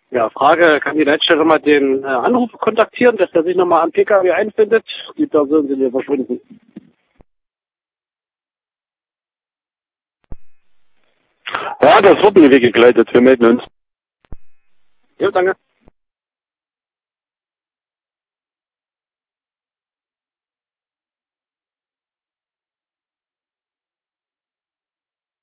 Ja, Frage, kann die Leitstelle mal den Anrufer kontaktieren, dass er sich nochmal am PKW einfindet? Die Personen sind hier verschwunden. Ja, das wird in die Wege geleitet. Wir melden uns. Jo, danke.